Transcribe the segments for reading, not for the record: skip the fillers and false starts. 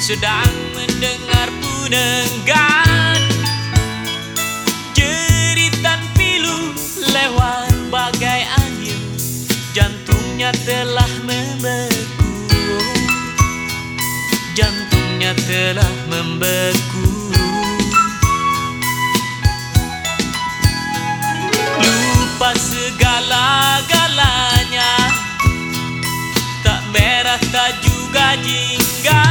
sedang mendengar punenggan jeritan pilu lewat bagai angin. Jantungnya telah membeku, jantungnya telah membeku. Lupa segala-galanya, tak merah tak juga jingga.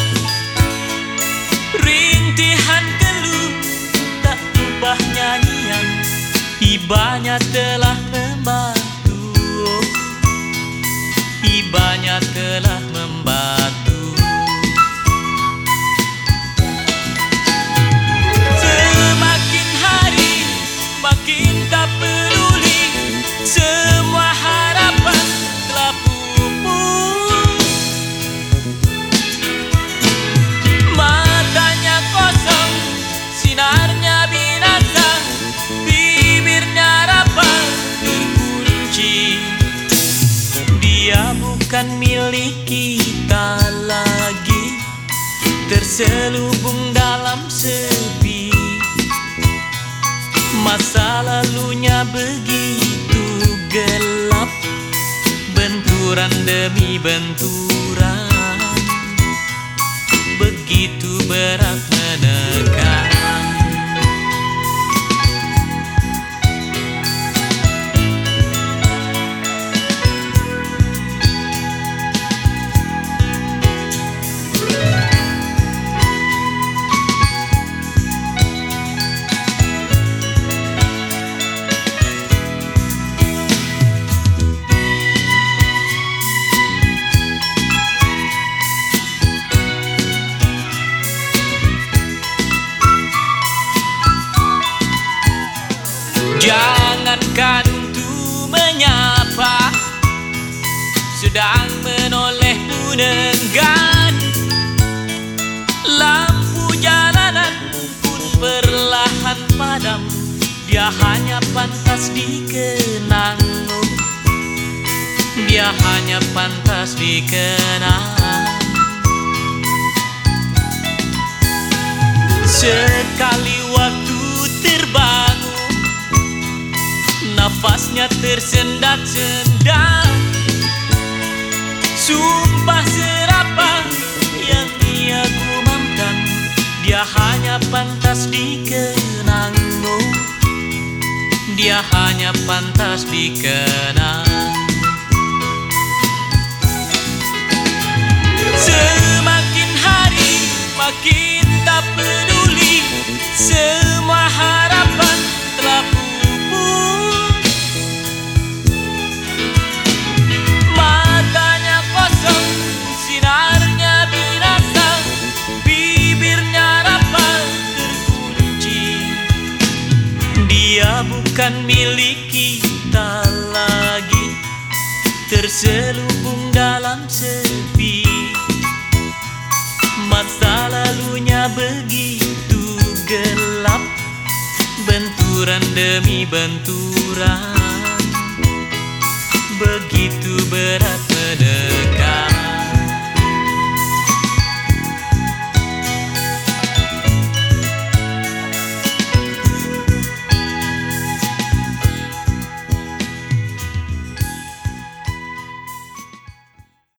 Rintihan keluh tak ubah nyanyian, ibanya telah membantu, ibanya telah membantu. Semakin hari makin tak peduli, semua harapan telah pupus. Matanya kosong, sinarnya binasa, bibirnya rapat terkunci. Dia bukan milik kita lagi, terselubung dalam sepi. Masa lalunya begitu gelap, benturan demi benturan, begitu berat menekan. Jangankan untuk menyapa, sedang menoleh punenggan. Lampu jalanan pun perlahan padam, dia hanya pantas dikenang, dia hanya pantas dikenang. Sekali waktu terbangun, nafasnya tersendat-sendat. Sumpah serapah yang ia gumamkan, dia hanya pantas dikenang, dia hanya pantas dikenang. Semakin hari makin tak peduli, semua harapan telah pupus. Matanya kosong, sinarnya binasa, bibirnya rapat terkunci. Dia bukan milik kita lagi, terselubung dalam sepi. Masa lalunya begitu gelap, benturan demi benturan, begitu berat menekan.